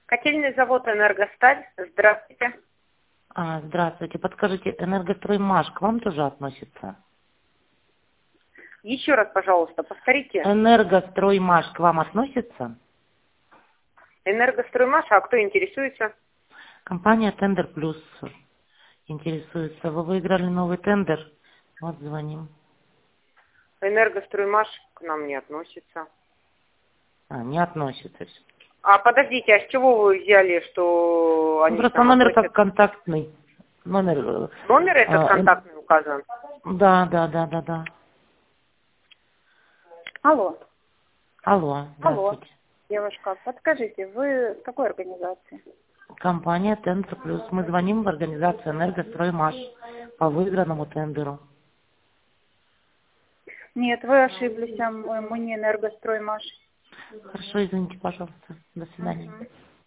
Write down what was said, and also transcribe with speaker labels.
Speaker 1: Котельный завод «Энергосталь». Здравствуйте.
Speaker 2: Здравствуйте. Подскажите, «Энергостроймаш» к вам тоже относится?
Speaker 1: Еще раз, пожалуйста, повторите.
Speaker 2: «Энергостроймаш» к вам относится?
Speaker 1: «Энергостроймаш», а кто интересуется?
Speaker 2: Компания «Тендер Плюс» интересуется. Вы выиграли новый тендер? Вот звоним.
Speaker 1: «Энергостроймаш» к нам не относится.
Speaker 2: Не относится.
Speaker 1: А подождите, а с чего вы взяли, что они к
Speaker 2: Просто
Speaker 1: нам
Speaker 2: номер
Speaker 1: относятся?
Speaker 2: как контактный. Номер.
Speaker 1: Номер этот контактный указан?
Speaker 2: Да.
Speaker 3: Алло.
Speaker 2: Алло, здравствуйте.
Speaker 3: Девушка, подскажите, вы с какой организации?
Speaker 2: Компания «Тендер Плюс». Мы звоним в организацию «Энергостроймаш» по выигранному тендеру.
Speaker 3: Нет, вы ошиблись, мы не «Энергостроймаш».
Speaker 2: Хорошо, извините, пожалуйста. До свидания.
Speaker 3: Мгм.